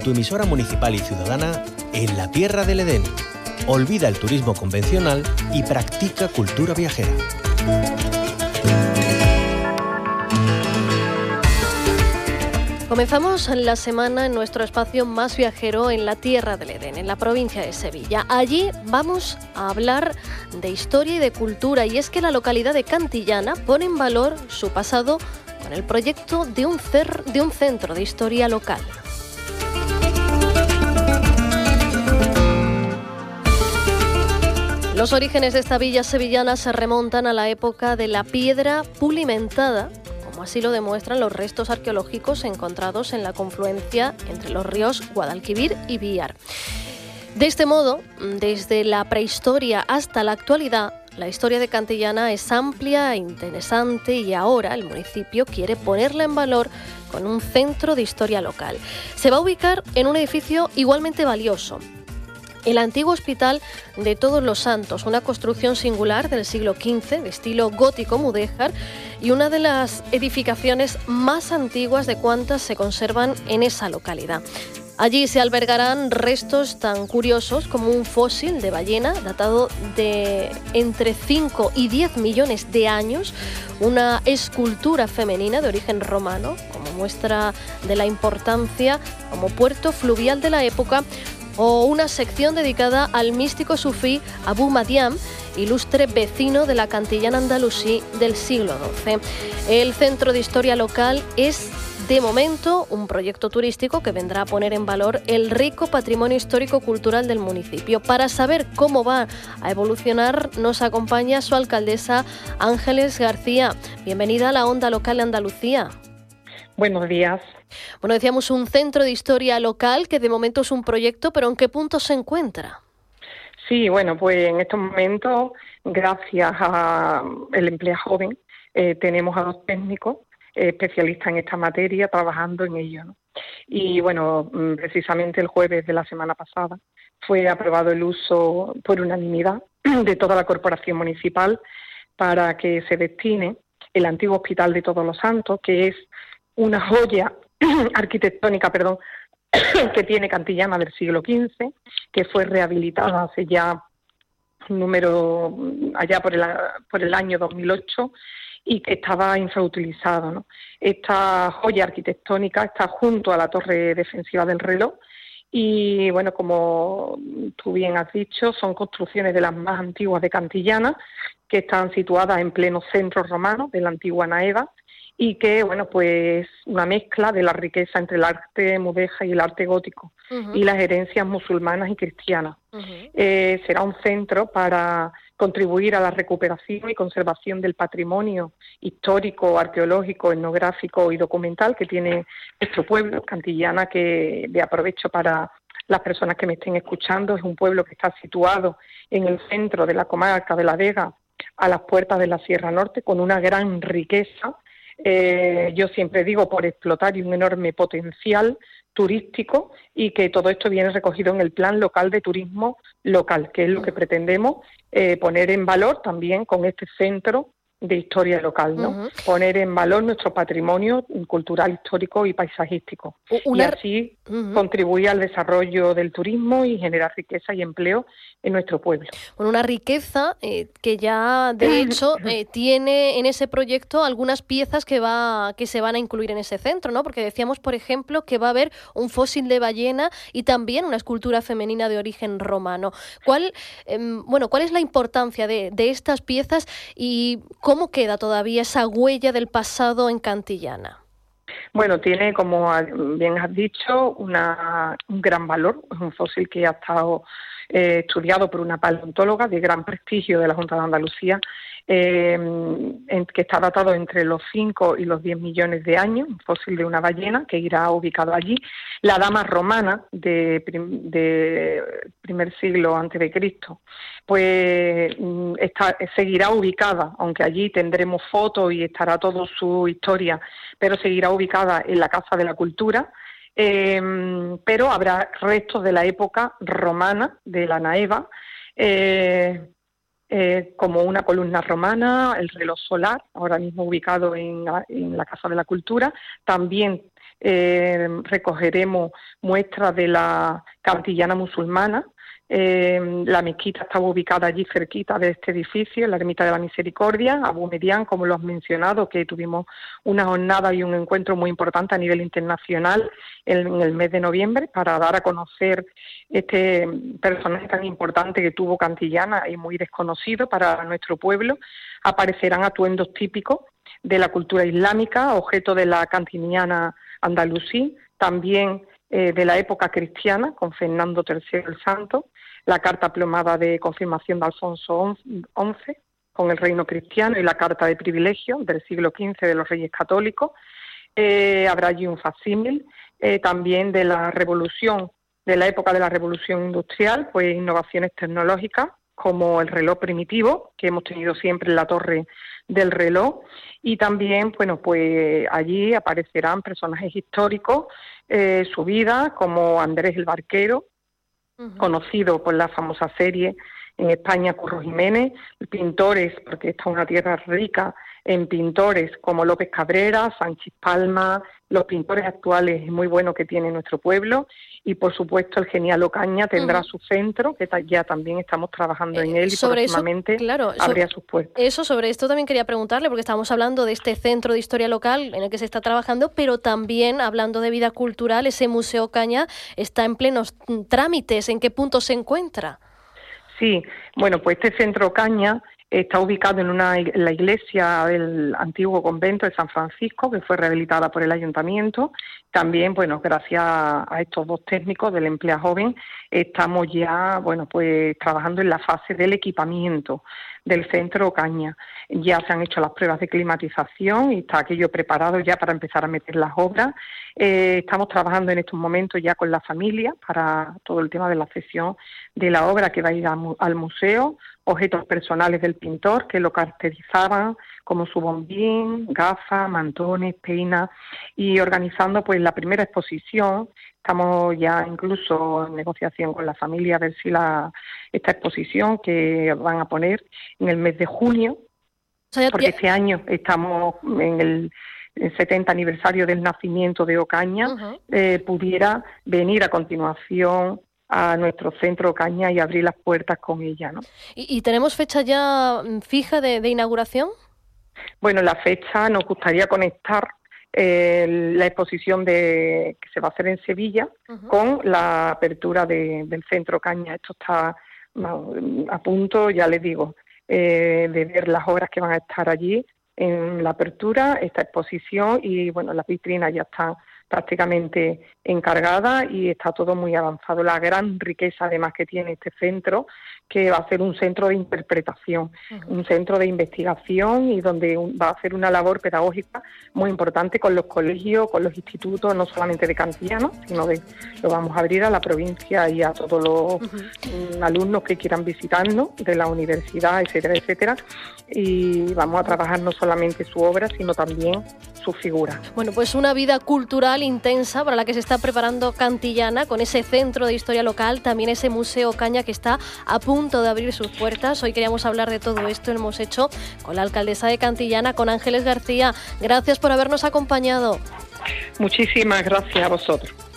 tu emisora municipal y ciudadana en la Tierra del Edén. Olvida el turismo convencional y practica cultura viajera. Comenzamos la semana en nuestro espacio más viajero en la Tierra del Edén, en la provincia de Sevilla. Allí vamos a hablar de historia y de cultura, y es que la localidad de Cantillana pone en valor su pasado con el proyecto de un centro de historia local. Los orígenes de esta villa sevillana se remontan a la época de la piedra pulimentada, como así lo demuestran los restos arqueológicos encontrados en la confluencia entre los ríos Guadalquivir y Víar. De este modo, desde la prehistoria hasta la actualidad, la historia de Cantillana es amplia e interesante, y ahora el municipio quiere ponerla en valor con un centro de historia local. Se va a ubicar en un edificio igualmente valioso: el antiguo Hospital de Todos los Santos, una construcción singular del siglo XV de estilo gótico mudéjar y una de las edificaciones más antiguas de cuantas se conservan en esa localidad. Allí se albergarán restos tan curiosos como un fósil de ballena datado de entre 5 y 10 millones de años, una escultura femenina de origen romano como muestra de la importancia como puerto fluvial de la época, o una sección dedicada al místico sufí Abu Madiam, ilustre vecino de la Cantillana andalusí del siglo XII. El Centro de Historia Local es, de momento, un proyecto turístico que vendrá a poner en valor el rico patrimonio histórico-cultural del municipio. Para saber cómo va a evolucionar, nos acompaña su alcaldesa, Ángeles García. Bienvenida a la Onda Local de Andalucía. Buenos días. Bueno, decíamos un centro de historia local que de momento es un proyecto, pero ¿en qué punto se encuentra? Sí, bueno, pues en estos momentos, gracias al empleo joven, tenemos a 2 técnicos especialistas en esta materia trabajando en ello, ¿no? Y bueno, precisamente el jueves de la semana pasada fue aprobado el uso por unanimidad de toda la corporación municipal para que se destine el antiguo Hospital de Todos los Santos, que es una joya arquitectónica, que tiene Cantillana del siglo XV, que fue rehabilitada hace ya allá por el año 2008, y que estaba infrautilizado, ¿no? Esta joya arquitectónica está junto a la torre defensiva del reloj y, bueno, como tú bien has dicho, son construcciones de las más antiguas de Cantillana, que están situadas en pleno centro romano de la antigua Naeva, y que, bueno, pues una mezcla de la riqueza entre el arte mudéjar y el arte gótico, y las herencias musulmanas y cristianas. Será un centro para contribuir a la recuperación y conservación del patrimonio histórico, arqueológico, etnográfico y documental que tiene nuestro pueblo, Cantillana, que de aprovecho para las personas que me estén escuchando. Es un pueblo que está situado en el centro de la comarca de La Vega, a las puertas de la Sierra Norte, con una gran riqueza, yo siempre digo, por explotar, y un enorme potencial turístico, y que todo esto viene recogido en el Plan Local de Turismo Local, que es lo que pretendemos poner en valor también con este centro de historia local, ¿no? Poner en valor nuestro patrimonio cultural, histórico y paisajístico, y así contribuir al desarrollo del turismo y generar riqueza y empleo en nuestro pueblo. Bueno, una riqueza que ya, de hecho, tiene en ese proyecto algunas piezas que se van a incluir en ese centro, ¿no? Porque decíamos, por ejemplo, que va a haber un fósil de ballena y también una escultura femenina de origen romano. ¿Cuál es la importancia de estas piezas y cómo queda todavía esa huella del pasado en Cantillana? Bueno, tiene, como bien has dicho, un gran valor. Es un fósil que ha estado estudiado por una paleontóloga de gran prestigio de la Junta de Andalucía, que está datado entre los 5 y los 10 millones de años, un fósil de una ballena que irá ubicado allí. La dama romana de primer siglo antes de Cristo, pues seguirá ubicada, aunque allí tendremos fotos y estará toda su historia, pero seguirá ubicada en la Casa de la Cultura. Pero habrá restos de la época romana de la Naeva, como una columna romana, el reloj solar, ahora mismo ubicado en la Casa de la Cultura. También recogeremos muestras de la cantillana musulmana. La mezquita estaba ubicada allí cerquita de este edificio, en la Ermita de la Misericordia, Abu Medián, como lo has mencionado, que tuvimos una jornada y un encuentro muy importante a nivel internacional en el mes de noviembre para dar a conocer este personaje tan importante que tuvo Cantillana y muy desconocido para nuestro pueblo. Aparecerán atuendos típicos de la cultura islámica, objeto de la cantillana andalusí, también de la época cristiana, con Fernando III el Santo, la carta plomada de confirmación de Alfonso XI con el reino cristiano y la carta de privilegio del siglo XV de los Reyes Católicos. Habrá allí un facsímil también de la revolución, de la época de la revolución industrial, pues innovaciones tecnológicas como el reloj primitivo que hemos tenido siempre en la torre del reloj, y también, bueno, pues allí aparecerán personajes históricos, su vida, como Andrés el Barquero, conocido por la famosa serie en España, Curro Jiménez, pintores, porque esta es una tierra rica en pintores como López Cabrera, Sánchez Palma, los pintores actuales muy buenos que tiene nuestro pueblo, y por supuesto el genial Ocaña tendrá su centro, que ya también estamos trabajando en él, y próximamente abrirá sus puertas. Sobre esto también quería preguntarle, porque estamos hablando de este centro de historia local en el que se está trabajando, pero también hablando de vida cultural, ese Museo Ocaña está en plenos trámites. ¿En qué punto se encuentra? Sí, bueno, pues este centro Ocaña está ubicado en la iglesia del antiguo convento de San Francisco, que fue rehabilitada por el ayuntamiento. También, bueno, gracias a estos dos técnicos del Emplea Joven, estamos ya, bueno, pues trabajando en la fase del equipamiento del centro Ocaña. Ya se han hecho las pruebas de climatización y está aquello preparado ya para empezar a meter las obras. Estamos trabajando en estos momentos ya con la familia para todo el tema de la cesión de la obra que va a ir al museo, objetos personales del pintor que lo caracterizaban, como su bombín, gafas, mantones, peinas, y organizando pues la primera exposición. Estamos ya incluso en negociación con la familia a ver si esta exposición que van a poner en el mes de junio, porque este año estamos en el 70 aniversario del nacimiento de Ocaña, pudiera venir a continuación a nuestro centro Ocaña y abrir las puertas con ella, ¿no? ¿Y tenemos fecha ya fija de inauguración? Bueno, la fecha nos gustaría conectar la exposición que se va a hacer en Sevilla con la apertura del centro Ocaña. Esto está a punto, ya les digo, de ver las obras que van a estar allí en la apertura, esta exposición, y bueno, las vitrinas ya están prácticamente encargadas y está todo muy avanzado. La gran riqueza además que tiene este centro, que va a ser un centro de interpretación, un centro de investigación, y donde va a hacer una labor pedagógica muy importante con los colegios, con los institutos, no solamente de Cantillana, sino lo vamos a abrir a la provincia y a todos los alumnos que quieran visitarnos de la universidad, etcétera, etcétera. Y vamos a trabajar no solamente su obra, sino también su figura. Bueno, pues una vida cultural intensa para la que se está preparando Cantillana, con ese centro de historia local, también ese Museo Ocaña que está a punto de abrir sus puertas. Hoy queríamos hablar de todo esto, lo hemos hecho con la alcaldesa de Cantillana, con Ángeles García. Gracias por habernos acompañado. Muchísimas gracias a vosotros.